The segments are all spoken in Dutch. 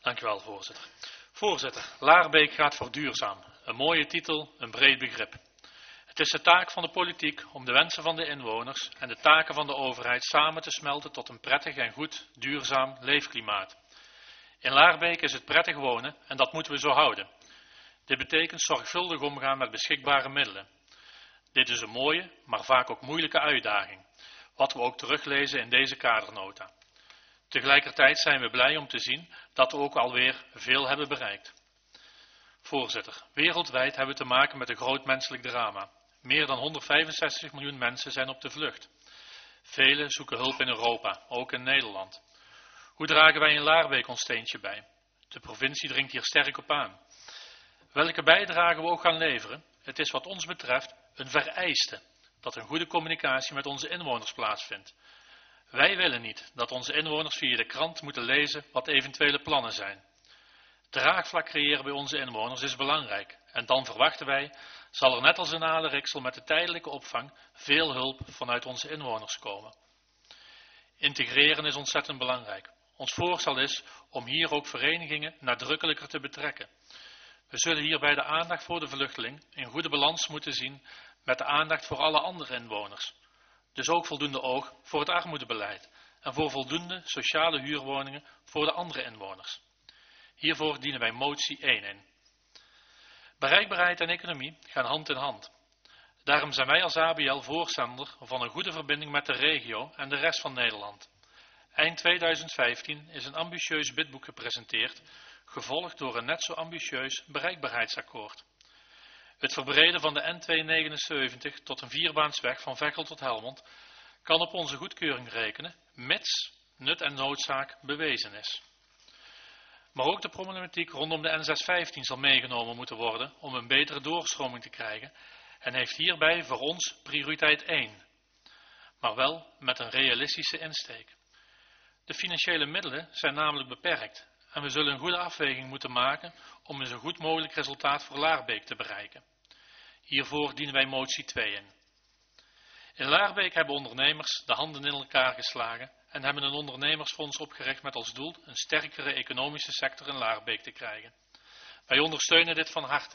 Dank u wel, voorzitter. Voorzitter, Laarbeek gaat voor duurzaam. Een mooie titel, een breed begrip. Het is de taak van de politiek om de wensen van de inwoners en de taken van de overheid samen te smelten tot een prettig en goed, duurzaam leefklimaat. In Laarbeek is het prettig wonen en dat moeten we zo houden. Dit betekent zorgvuldig omgaan met beschikbare middelen. Dit is een mooie, maar vaak ook moeilijke uitdaging, wat we ook teruglezen in deze kadernota. Tegelijkertijd zijn we blij om te zien dat we ook alweer veel hebben bereikt. Voorzitter, wereldwijd hebben we te maken met een groot menselijk drama. Meer dan 165 miljoen mensen zijn op de vlucht. Velen zoeken hulp in Europa, ook in Nederland. Hoe dragen wij in Laarbeek ons steentje bij? De provincie dringt hier sterk op aan. Welke bijdrage we ook gaan leveren, het is wat ons betreft een vereiste dat een goede communicatie met onze inwoners plaatsvindt. Wij willen niet dat onze inwoners via de krant moeten lezen wat eventuele plannen zijn. Draagvlak creëren bij onze inwoners is belangrijk en dan verwachten wij, zal er net als in Aleriksel met de tijdelijke opvang veel hulp vanuit onze inwoners komen. Integreren is ontzettend belangrijk. Ons voorstel is om hier ook verenigingen nadrukkelijker te betrekken. We zullen hierbij de aandacht voor de vluchteling in goede balans moeten zien met de aandacht voor alle andere inwoners. Dus ook voldoende oog voor het armoedebeleid en voor voldoende sociale huurwoningen voor de andere inwoners. Hiervoor dienen wij motie 1 in. Bereikbaarheid en economie gaan hand in hand. Daarom zijn wij als ABL voorstander van een goede verbinding met de regio en de rest van Nederland. Eind 2015 is een ambitieus bidboek gepresenteerd, gevolgd door een net zo ambitieus bereikbaarheidsakkoord. Het verbreden van de N279 tot een vierbaansweg van Veghel tot Helmond kan op onze goedkeuring rekenen, mits nut en noodzaak bewezen is. Maar ook de problematiek rondom de N615 zal meegenomen moeten worden om een betere doorstroming te krijgen en heeft hierbij voor ons prioriteit 1, maar wel met een realistische insteek. De financiële middelen zijn namelijk beperkt en we zullen een goede afweging moeten maken om een zo goed mogelijk resultaat voor Laarbeek te bereiken. Hiervoor dienen wij motie 2 in. In Laarbeek hebben ondernemers de handen in elkaar geslagen en hebben een ondernemersfonds opgericht met als doel een sterkere economische sector in Laarbeek te krijgen. Wij ondersteunen dit van harte.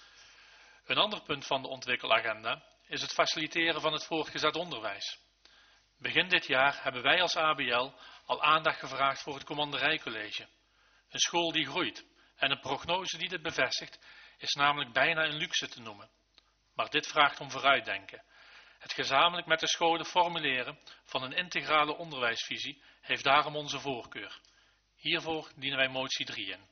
Een ander punt van de ontwikkelagenda is het faciliteren van het voortgezet onderwijs. Begin dit jaar hebben wij als ABL al aandacht gevraagd voor het Commanderijcollege. Een school die groeit en een prognose die dit bevestigt is namelijk bijna een luxe te noemen. Maar dit vraagt om vooruitdenken. Het gezamenlijk met de scholen formuleren van een integrale onderwijsvisie heeft daarom onze voorkeur. Hiervoor dienen wij motie 3 in.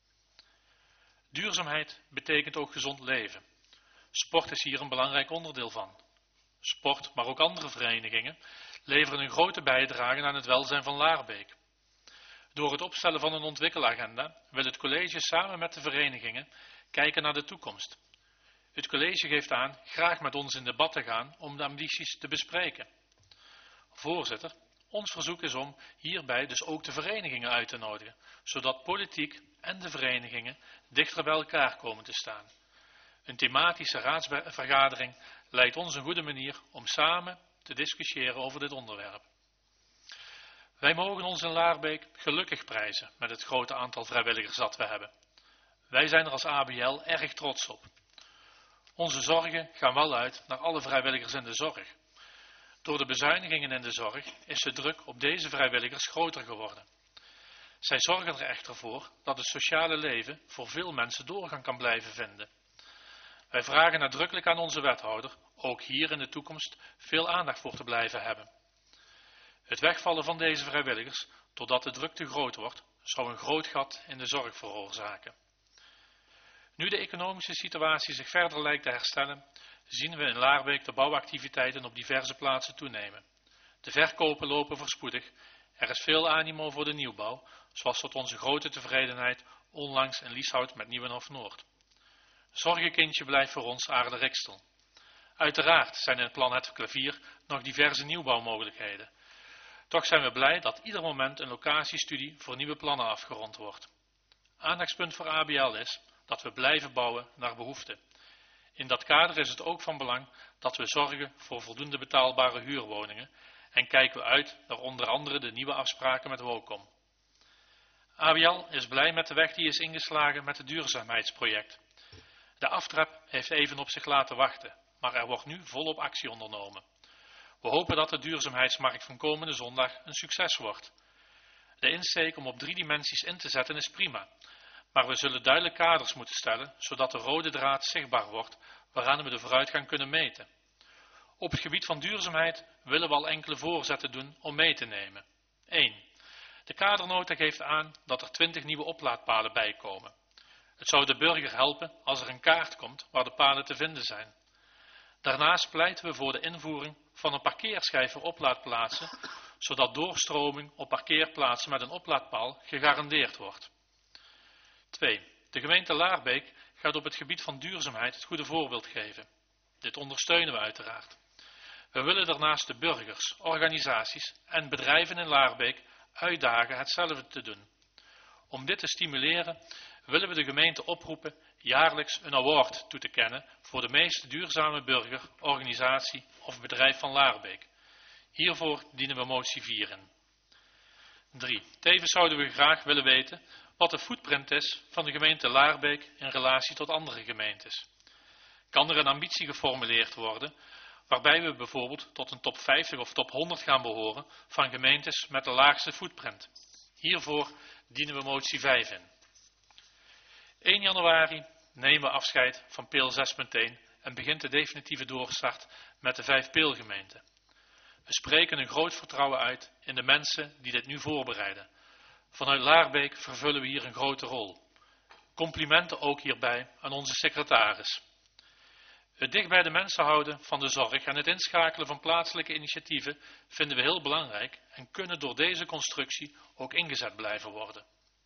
Duurzaamheid betekent ook gezond leven. Sport is hier een belangrijk onderdeel van. Sport, maar ook andere verenigingen, leveren een grote bijdrage aan het welzijn van Laarbeek. Door het opstellen van een ontwikkelagenda wil het college samen met de verenigingen kijken naar de toekomst. Het college geeft aan graag met ons in debat te gaan om de ambities te bespreken. Voorzitter, ons verzoek is om hierbij dus ook de verenigingen uit te nodigen, zodat politiek en de verenigingen dichter bij elkaar komen te staan. Een thematische raadsvergadering lijkt ons een goede manier om samen te discussiëren over dit onderwerp. Wij mogen ons in Laarbeek gelukkig prijzen met het grote aantal vrijwilligers dat we hebben. Wij zijn er als ABL erg trots op. Onze zorgen gaan wel uit naar alle vrijwilligers in de zorg. Door de bezuinigingen in de zorg is de druk op deze vrijwilligers groter geworden. Zij zorgen er echter voor dat het sociale leven voor veel mensen doorgang kan blijven vinden. Wij vragen nadrukkelijk aan onze wethouder, ook hier in de toekomst, veel aandacht voor te blijven hebben. Het wegvallen van deze vrijwilligers, doordat de druk te groot wordt, zou een groot gat in de zorg veroorzaken. Nu de economische situatie zich verder lijkt te herstellen, zien we in Laarbeek de bouwactiviteiten op diverse plaatsen toenemen. De verkopen lopen voorspoedig, er is veel animo voor de nieuwbouw, zoals tot onze grote tevredenheid onlangs in Lieshout met Nieuwenhof Noord. Zorgenkindje blijft voor ons Aarde-Rikstel. Uiteraard zijn in het plan Het Klavier nog diverse nieuwbouwmogelijkheden. Toch zijn we blij dat ieder moment een locatiestudie voor nieuwe plannen afgerond wordt. Aandachtspunt voor ABL is dat we blijven bouwen naar behoefte. In dat kader is het ook van belang dat we zorgen voor voldoende betaalbare huurwoningen en kijken we uit naar onder andere de nieuwe afspraken met Wocom. ABL is blij met de weg die is ingeslagen met het duurzaamheidsproject. De aftrap heeft even op zich laten wachten, maar er wordt nu volop actie ondernomen. We hopen dat de duurzaamheidsmarkt van komende zondag een succes wordt. De insteek om op 3 dimensies in te zetten is prima, maar we zullen duidelijk kaders moeten stellen, zodat de rode draad zichtbaar wordt waaraan we de vooruitgang kunnen meten. Op het gebied van duurzaamheid willen we al enkele voorzetten doen om mee te nemen. 1. De kadernota geeft aan dat er 20 nieuwe oplaadpalen bijkomen. Het zou de burger helpen als er een kaart komt waar de palen te vinden zijn. Daarnaast pleiten we voor de invoering van een parkeerschijf voor oplaadplaatsen, zodat doorstroming op parkeerplaatsen met een oplaadpaal gegarandeerd wordt. 2. De gemeente Laarbeek gaat op het gebied van duurzaamheid het goede voorbeeld geven. Dit ondersteunen we uiteraard. We willen daarnaast de burgers, organisaties en bedrijven in Laarbeek uitdagen hetzelfde te doen. Om dit te stimuleren willen we de gemeente oproepen jaarlijks een award toe te kennen voor de meest duurzame burger, organisatie of bedrijf van Laarbeek. Hiervoor dienen we motie 4 in. 3. Tevens zouden we graag willen weten wat de footprint is van de gemeente Laarbeek in relatie tot andere gemeentes. Kan er een ambitie geformuleerd worden waarbij we bijvoorbeeld tot een top 50 of top 100 gaan behoren van gemeentes met de laagste footprint. Hiervoor dienen we motie 5 in. 1 januari nemen we afscheid van Peel 6.1 en begint de definitieve doorstart met de 5 peelgemeenten. We spreken een groot vertrouwen uit in de mensen die dit nu voorbereiden. Vanuit Laarbeek vervullen we hier een grote rol. Complimenten ook hierbij aan onze secretaris. Het dicht bij de mensen houden van de zorg en het inschakelen van plaatselijke initiatieven vinden we heel belangrijk en kunnen door deze constructie ook ingezet blijven worden.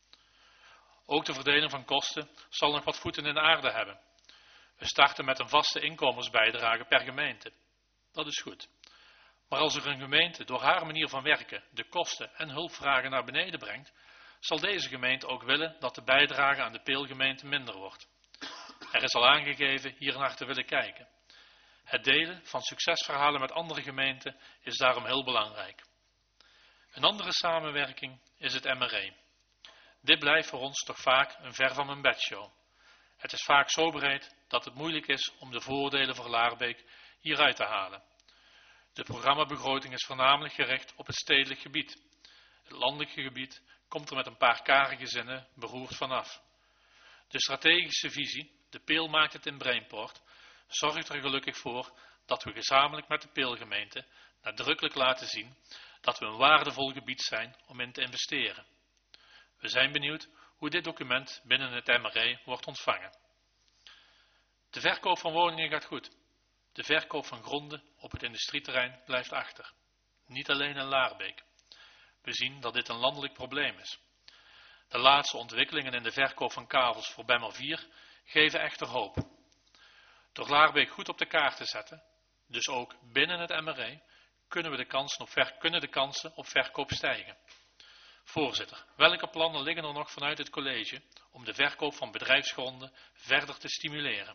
Ook de verdeling van kosten zal nog wat voeten in de aarde hebben. We starten met een vaste inkomensbijdrage per gemeente. Dat is goed. Maar als er een gemeente door haar manier van werken de kosten en hulpvragen naar beneden brengt, zal deze gemeente ook willen dat de bijdrage aan de peelgemeente minder wordt. Er is al aangegeven hiernaar te willen kijken. Het delen van succesverhalen met andere gemeenten is daarom heel belangrijk. Een andere samenwerking is het MRE. Dit blijft voor ons toch vaak een ver van mijn bedshow. Het is vaak zo breed dat het moeilijk is om de voordelen voor Laarbeek hieruit te halen. De programmabegroting is voornamelijk gericht op het stedelijk gebied. Het landelijke gebied komt er met een paar karengezinnen beroerd vanaf. De strategische visie, de Peel maakt het in Brainport, zorgt er gelukkig voor dat we gezamenlijk met de Peelgemeente nadrukkelijk laten zien dat we een waardevol gebied zijn om in te investeren. We zijn benieuwd hoe dit document binnen het MRE wordt ontvangen. De verkoop van woningen gaat goed. De verkoop van gronden op het industrieterrein blijft achter. Niet alleen in Laarbeek. We zien dat dit een landelijk probleem is. De laatste ontwikkelingen in de verkoop van kavels voor Bemmer 4 geven echter hoop. Door Laarbeek goed op de kaart te zetten, dus ook binnen het MRE, kunnen de kansen op verkoop stijgen. Voorzitter, welke plannen liggen er nog vanuit het college om de verkoop van bedrijfsgronden verder te stimuleren?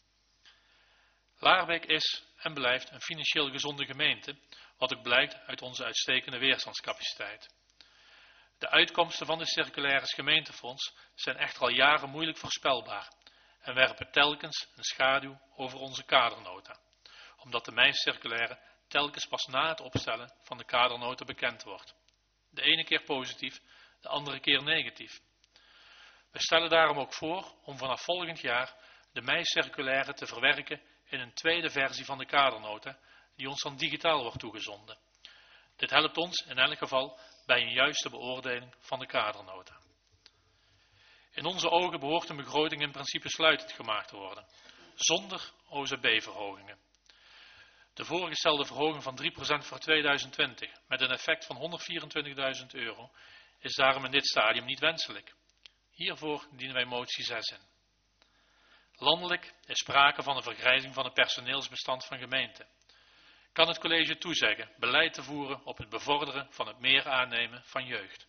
Laarbeek is en blijft een financieel gezonde gemeente, wat ook blijkt uit onze uitstekende weerstandscapaciteit. De uitkomsten van de circulaires gemeentefonds zijn echter al jaren moeilijk voorspelbaar en werpen telkens een schaduw over onze kadernota, omdat de meicirculaire telkens pas na het opstellen van de kadernota bekend wordt. De ene keer positief, de andere keer negatief. We stellen daarom ook voor om vanaf volgend jaar de meicirculaire te verwerken in een tweede versie van de kadernota, die ons dan digitaal wordt toegezonden. Dit helpt ons in elk geval bij een juiste beoordeling van de kadernota. In onze ogen behoort een begroting in principe sluitend gemaakt te worden, zonder OZB-verhogingen. De voorgestelde verhoging van 3% voor 2020 met een effect van €124.000 is daarom in dit stadium niet wenselijk. Hiervoor dienen wij motie 6 in. Landelijk is sprake van een vergrijzing van het personeelsbestand van gemeenten. Kan het college toezeggen beleid te voeren op het bevorderen van het meer aannemen van jeugd?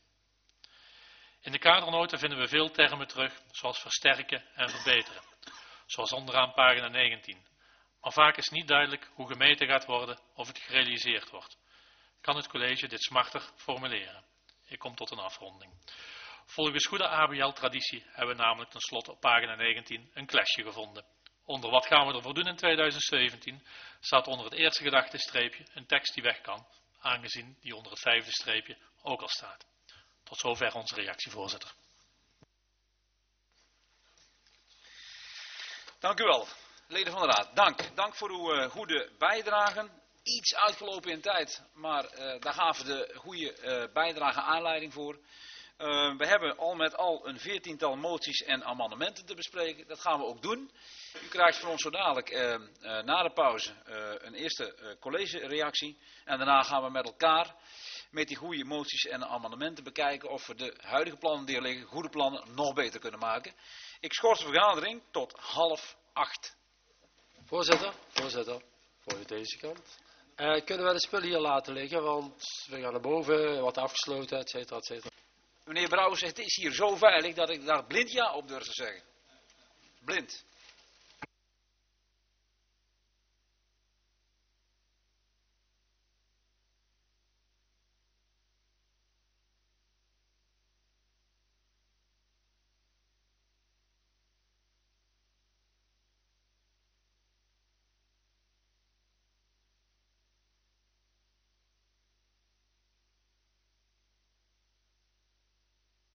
In de kadernota vinden we veel termen terug, zoals versterken en verbeteren, zoals onderaan pagina 19. Maar vaak is niet duidelijk hoe gemeten gaat worden of het gerealiseerd wordt. Kan het college dit smarter formuleren? Ik kom tot een afronding. Volgens goede ABL-traditie hebben we namelijk tenslotte op pagina 19 een clashje gevonden. Onder wat gaan we ervoor doen in 2017 staat onder het eerste gedachtenstreepje een tekst die weg kan, aangezien die onder het vijfde streepje ook al staat. Tot zover onze reactie, voorzitter. Dank u wel, leden van de Raad. Dank voor uw goede bijdragen. Iets uitgelopen in tijd, maar daar gaven de goede bijdragen aanleiding voor. We hebben al met al een 14-tal moties en amendementen te bespreken. Dat gaan we ook doen. U krijgt van ons zo dadelijk na de pauze een eerste college-reactie. En daarna gaan we met elkaar met die goede moties en amendementen bekijken of we de huidige plannen die er liggen, goede plannen, nog beter kunnen maken. Ik schors de vergadering tot 7:30. Voorzitter, voor deze kant. Kunnen we de spullen hier laten liggen, want we gaan naar boven, wordt afgesloten, et cetera, et cetera. Meneer Brouwers, het is hier zo veilig dat ik daar blind ja op durf te zeggen. Blind.